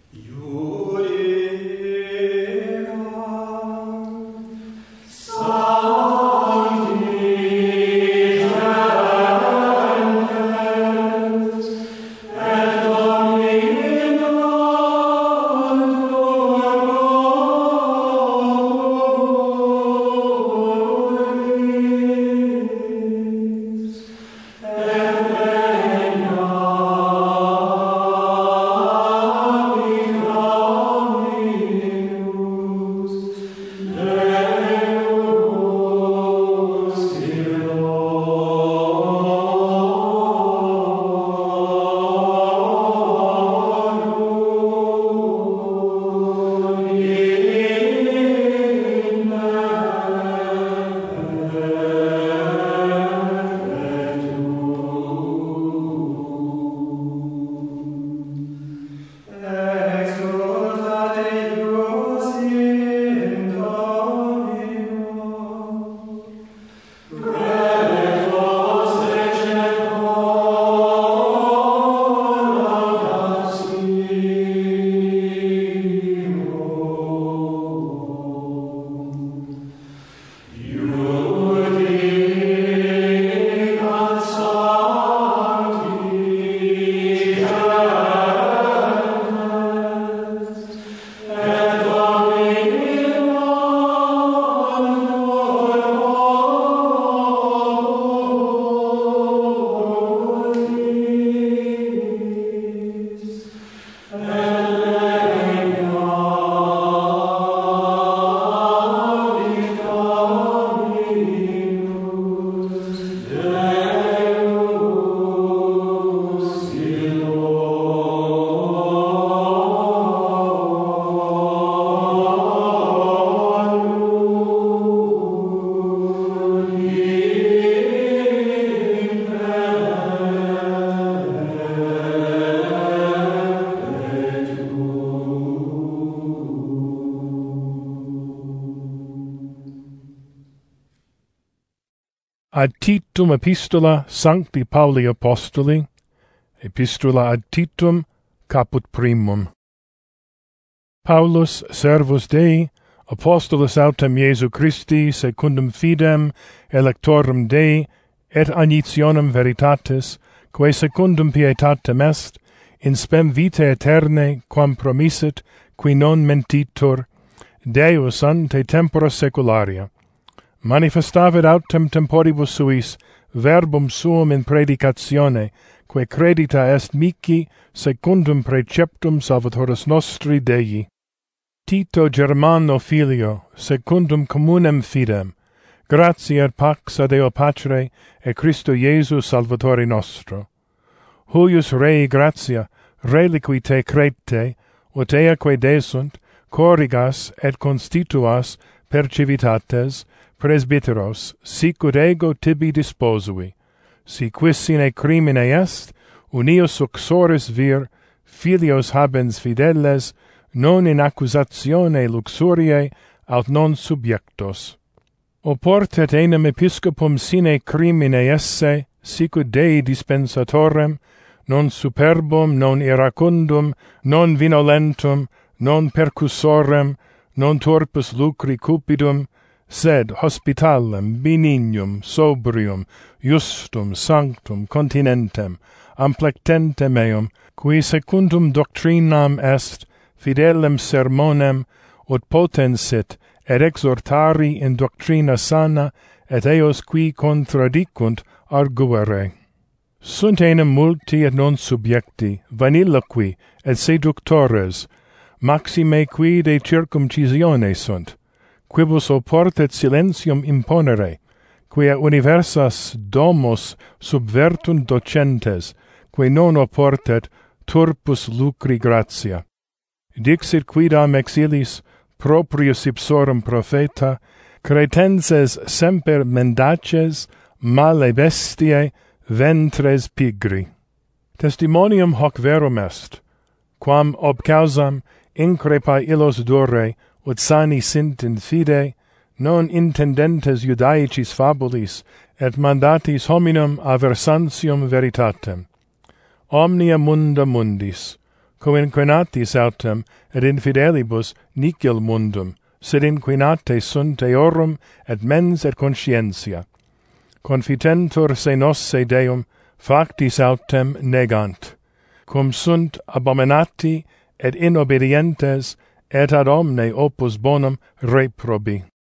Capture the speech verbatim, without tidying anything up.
Ad Titum Epistola Sancti Pauli Apostoli, Epistola ad Titum, caput primum. Paulus, servus Dei, Apostolus autem Iesu Christi, secundum fidem, electorum Dei, et agnitionem veritatis, quae secundum pietatem est, in spem vitae aeterne, quam promissit, qui non mentitur, Deus ante tempora secularia. Manifestavet autem temporibus suis verbum suum in predicatione, quae credita est mihi secundum preceptum Salvatoris nostri Dei. Tito Germano filio, secundum communem fidem, gratia et pax a Deo Patre et Christo Iesu Salvatori nostro. Huius Rei gratia, reliqui te crete, ut eaque desunt, corrigas et constituas per civitates, presbyteros, sic ut ego tibi disposui, si quis sine crimine est, unius uxoris vir, filios habens fideles, non in accusatione luxuriae, aut non subjectos. Oportet enim episcopum sine crimine esse, sic ut Dei dispensatorem, non superbum, non iracundum, non vinolentum, non percussorem, non turpus lucri cupidum, sed hospitalem, benignum, sobrium, justum, sanctum, continentem, amplectentem eum, qui secundum doctrinam est, fidelem sermonem, ut potensit, et exhortari in doctrina sana, et eos qui contradicunt arguere. Sunt enim multi et non subjecti, vaniloqui et seductores, maxime qui de circumcisione sunt, quibus oportet silentium imponere, quia universas domos subvertunt docentes, quae non oportet turpus lucri gratia. Dixit quidam exilis, proprius ipsorum profeta, cretenses semper mendaces, male bestiae, ventres pigri. Testimonium hoc verum est, quam ob causam increpa illos dure, ut sani sint in fide, non intendentes Judaicis fabulis, et mandatis hominum aversantium veritatem. Omnia munda mundis, coinquinatis autem et infidelibus nicil mundum, sed inquinate sunt eorum et mens et conscientia. Confitentur se nosse Deum factis autem negant, cum sunt abominati et inobedientes et ad omne opus bonum reprobi.